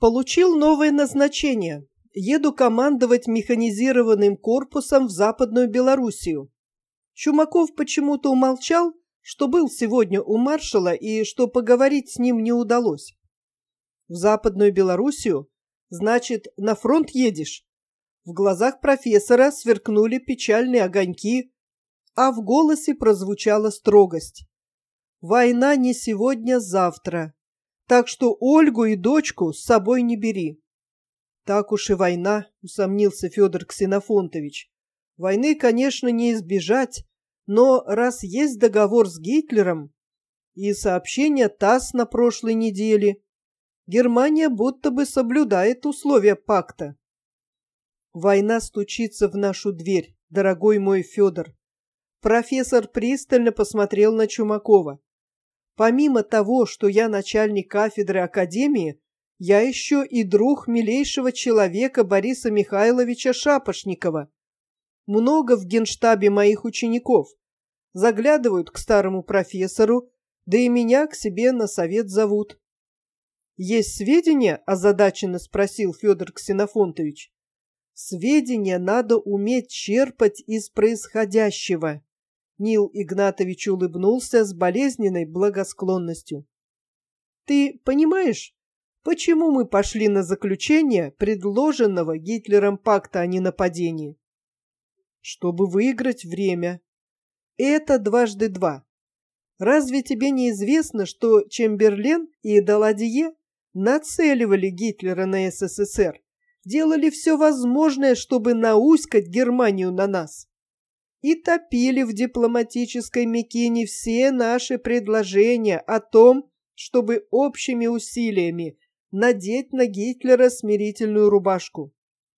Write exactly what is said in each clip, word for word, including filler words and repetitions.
Получил новое назначение. Еду командовать механизированным корпусом в Западную Белоруссию. Чумаков почему-то умолчал, что был сегодня у маршала и что поговорить с ним не удалось. В Западную Белоруссию? Значит, на фронт едешь? В глазах профессора сверкнули печальные огоньки, а в голосе прозвучала строгость. Война не сегодня-завтра, так что Ольгу и дочку с собой не бери. Так уж и война, усомнился Федор Ксенофонтович. Войны, конечно, не избежать, но раз есть договор с Гитлером и сообщение ТАСС на прошлой неделе, Германия будто бы соблюдает условия пакта. Война стучится в нашу дверь, дорогой мой Федор. Профессор пристально посмотрел на Чумакова. Помимо того, что я начальник кафедры академии, я еще и друг милейшего человека Бориса Михайловича Шапошникова. Много в генштабе моих учеников. Заглядывают к старому профессору, да и меня к себе на совет зовут. «Есть сведения?» – озадаченно спросил Федор Ксенофонтович. «Сведения надо уметь черпать из происходящего». Нил Игнатович улыбнулся с болезненной благосклонностью. «Ты понимаешь, почему мы пошли на заключение предложенного Гитлером пакта о ненападении? Чтобы выиграть время. Это дважды два. Разве тебе не известно, что Чемберлен и Даладье нацеливали Гитлера на СССР, делали все возможное, чтобы науськать Германию на нас, и топили в дипломатической мекине все наши предложения о том, чтобы общими усилиями надеть на Гитлера смирительную рубашку?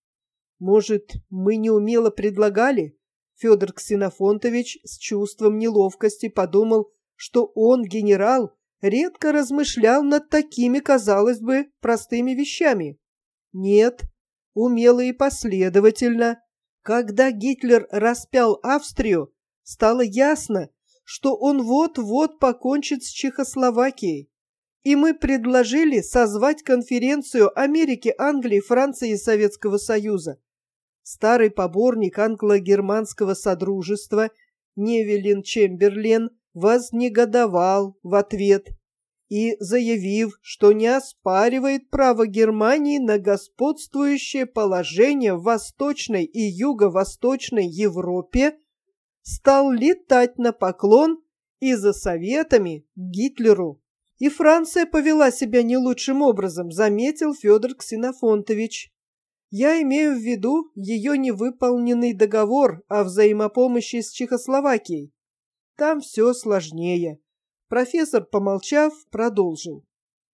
Может, мы неумело предлагали?» Федор Ксенофонтович с чувством неловкости подумал, что он, генерал, редко размышлял над такими, казалось бы, простыми вещами. Нет, умело и последовательно. Когда Гитлер распял Австрию, стало ясно, что он вот-вот покончит с Чехословакией. И мы предложили созвать конференцию Америки, Англии, Франции и Советского Союза. Старый поборник англо-германского содружества Невилл Чемберлен вознегодовал в ответ и, заявив, что не оспаривает право Германии на господствующее положение в Восточной и Юго-Восточной Европе, стал летать на поклон и за советами к Гитлеру. И Франция повела себя не лучшим образом, заметил Федор Ксенофонтович. Я имею в виду ее невыполненный договор о взаимопомощи с Чехословакией. Там все сложнее. Профессор, помолчав, продолжил.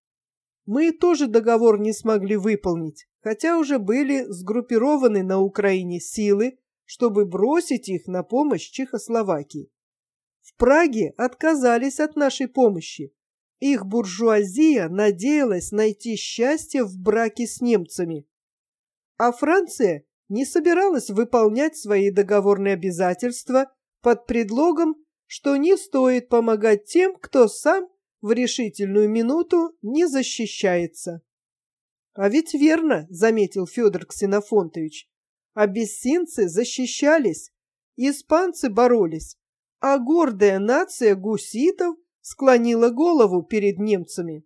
Мы тоже договор не смогли выполнить, хотя уже были сгруппированы на Украине силы, чтобы бросить их на помощь Чехословакии. В Праге отказались от нашей помощи. Их буржуазия надеялась найти счастье в браке с немцами. А Франция не собиралась выполнять свои договорные обязательства под предлогом, что не стоит помогать тем, кто сам в решительную минуту не защищается. А ведь верно, заметил Федор Ксенофонтович, абиссинцы защищались, испанцы боролись, а гордая нация гуситов склонила голову перед немцами.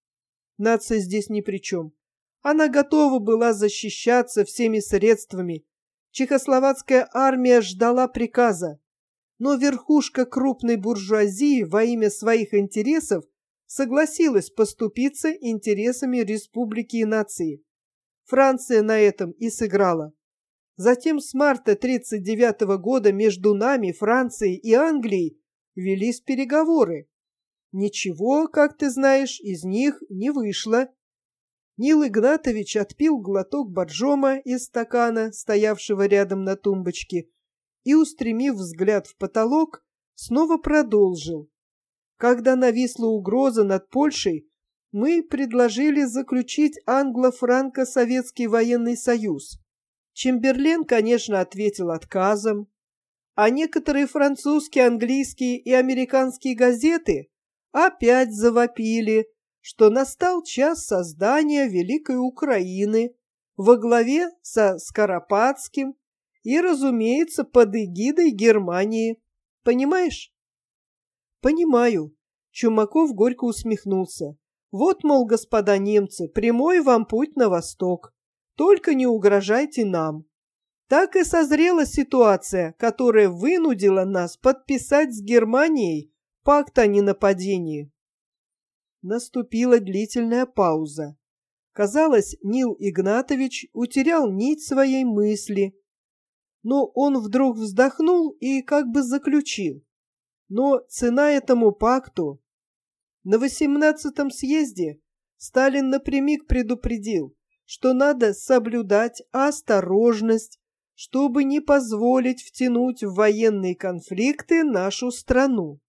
Нация здесь ни при чем. Она готова была защищаться всеми средствами. Чехословацкая армия ждала приказа. Но верхушка крупной буржуазии во имя своих интересов согласилась поступиться интересами республики и нации. Франция на этом и сыграла. Затем с марта тридцать девятого года между нами, Францией и Англией велись переговоры. Ничего, как ты знаешь, из них не вышло. Нил Игнатович отпил глоток боржома из стакана, стоявшего рядом на тумбочке, и, устремив взгляд в потолок, снова продолжил. Когда нависла угроза над Польшей, мы предложили заключить англо-франко-советский военный союз. Чемберлен, конечно, ответил отказом, а некоторые французские, английские и американские газеты опять завопили, что настал час создания Великой Украины во главе со Скоропадским и, разумеется, под эгидой Германии. Понимаешь? Понимаю. Чумаков горько усмехнулся. Вот, мол, господа немцы, прямой вам путь на восток. Только не угрожайте нам. Так и созрела ситуация, которая вынудила нас подписать с Германией пакт о ненападении. Наступила длительная пауза. Казалось, Нил Игнатович утерял нить своей мысли. Но он вдруг вздохнул и как бы заключил. Но цена этому пакту... На восемнадцатом съезде Сталин напрямик предупредил, что надо соблюдать осторожность, чтобы не позволить втянуть в военные конфликты нашу страну.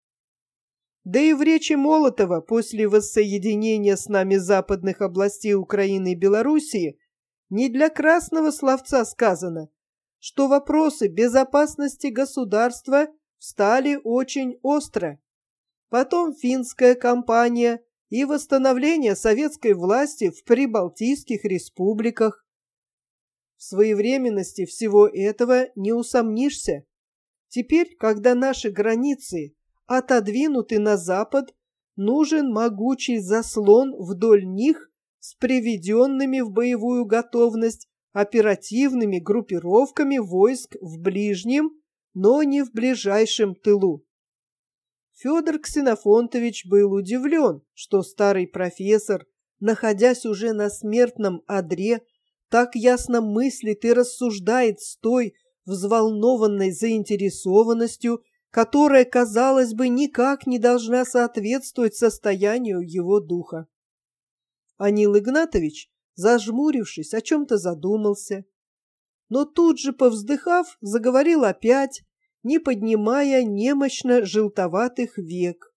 Да и в речи Молотова после воссоединения с нами западных областей Украины и Белоруссии не для красного словца сказано, что вопросы безопасности государства встали очень остро. Потом финская кампания и восстановление советской власти в прибалтийских республиках. В своевременности всего этого не усомнишься. Теперь, когда наши границы отодвинуты на запад, нужен могучий заслон вдоль них с приведенными в боевую готовность оперативными группировками войск в ближнем, но не в ближайшем тылу. Федор Ксенофонтович был удивлен, что старый профессор, находясь уже на смертном одре, так ясно мыслит и рассуждает с той взволнованной заинтересованностью, которая, казалось бы, никак не должна соответствовать состоянию его духа. А Нил Игнатович, зажмурившись, о чем-то задумался, но тут же, повздыхав, заговорил опять, не поднимая немощно желтоватых век.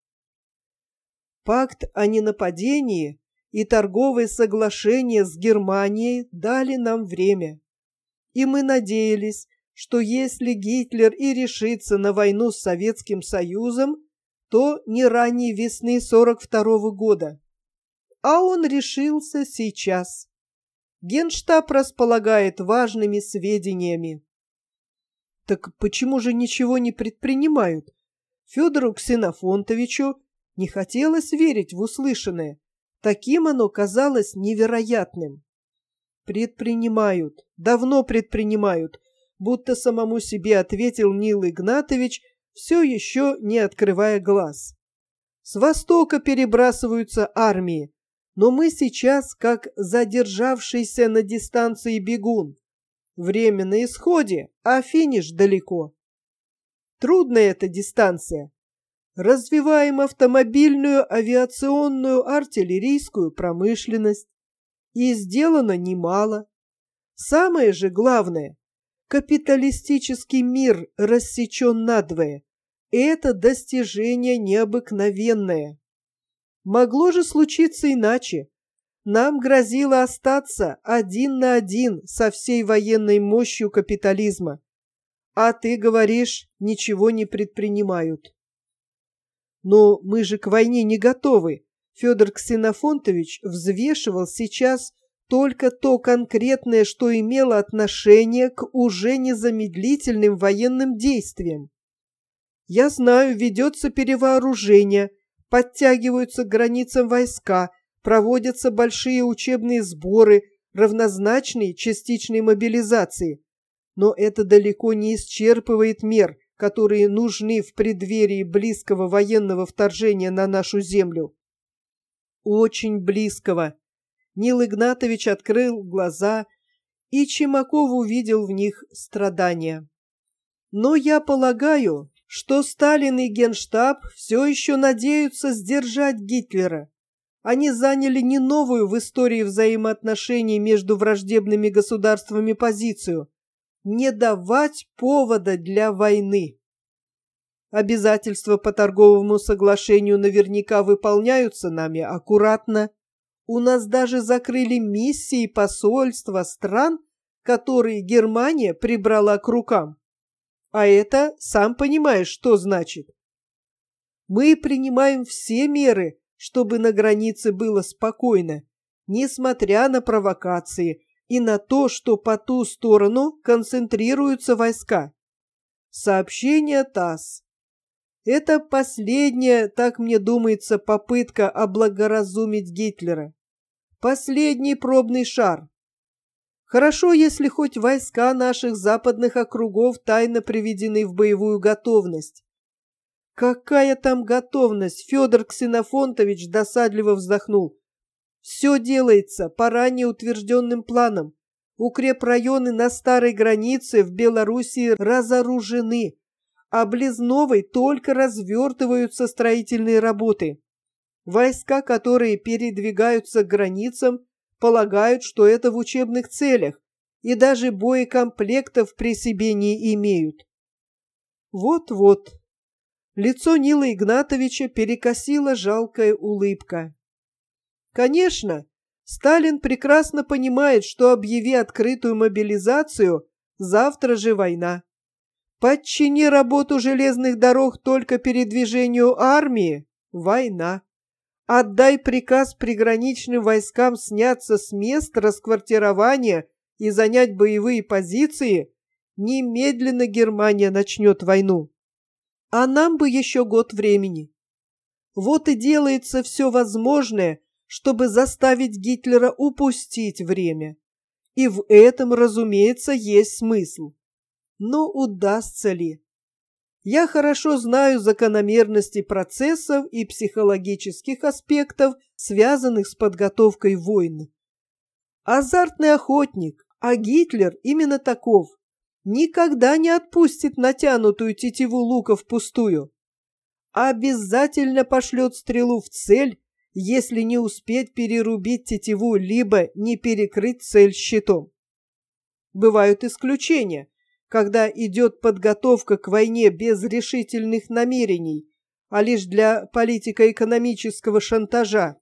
Пакт о ненападении и торговые соглашения с Германией дали нам время, и мы надеялись, что если Гитлер и решится на войну с Советским Союзом, то не ранее весны сорок второго года. А он решился сейчас. Генштаб располагает важными сведениями. Так почему же ничего не предпринимают? Федору Ксенофонтовичу не хотелось верить в услышанное. Таким оно казалось невероятным. Предпринимают, давно предпринимают, будто самому себе ответил Нил Игнатович, все еще не открывая глаз. С востока перебрасываются армии, но мы сейчас как задержавшийся на дистанции бегун. Время на исходе, а финиш далеко. Трудная эта дистанция. Развиваем автомобильную, авиационную, артиллерийскую промышленность. И сделано немало. Самое же главное, капиталистический мир рассечен надвое. Это достижение необыкновенное. Могло же случиться иначе. Нам грозило остаться один на один со всей военной мощью капитализма. А ты говоришь, ничего не предпринимают. Но мы же к войне не готовы. Федор Ксенофонтович взвешивал сейчас только то конкретное, что имело отношение к уже незамедлительным военным действиям. Я знаю, ведется перевооружение, подтягиваются к границам войска, проводятся большие учебные сборы, равнозначные частичной мобилизации. Но это далеко не исчерпывает мер, которые нужны в преддверии близкого военного вторжения на нашу землю. Очень близкого. Нил Игнатович открыл глаза, и Чумаков увидел в них страдания. Но я полагаю, что Сталин и Генштаб все еще надеются сдержать Гитлера. Они заняли не новую в истории взаимоотношений между враждебными государствами позицию – не давать повода для войны. Обязательства по торговому соглашению наверняка выполняются нами аккуратно. У нас даже закрыли миссии посольства стран, которые Германия прибрала к рукам. А это, сам понимаешь, что значит. Мы принимаем все меры, чтобы на границе было спокойно, несмотря на провокации и на то, что по ту сторону концентрируются войска. Сообщение ТАСС. Это последняя, так мне думается, попытка облагоразумить Гитлера. Последний пробный шар. Хорошо, если хоть войска наших западных округов тайно приведены в боевую готовность. Какая там готовность? Федор Ксенофонтович досадливо вздохнул. Все делается по ранее утвержденным планам. Укрепрайоны на старой границе в Белоруссии разоружены, а близ новой только развертываются строительные работы. Войска, которые передвигаются к границам, полагают, что это в учебных целях, и даже боекомплектов при себе не имеют. Вот-вот. Лицо Нила Игнатовича перекосила жалкая улыбка. Конечно, Сталин прекрасно понимает, что, объяви открытую мобилизацию, завтра же война. Подчини работу железных дорог только передвижению армии – война. Отдай приказ приграничным войскам сняться с мест расквартирования и занять боевые позиции – немедленно Германия начнет войну. А нам бы еще год времени. Вот и делается все возможное, чтобы заставить Гитлера упустить время. И в этом, разумеется, есть смысл. Но удастся ли? Я хорошо знаю закономерности процессов и психологических аспектов, связанных с подготовкой войны. Азартный охотник, а Гитлер именно таков, никогда не отпустит натянутую тетиву лука впустую. Обязательно пошлет стрелу в цель, если не успеть перерубить тетиву, либо не перекрыть цель щитом. Бывают исключения, когда идет подготовка к войне без решительных намерений, а лишь для политико-экономического шантажа.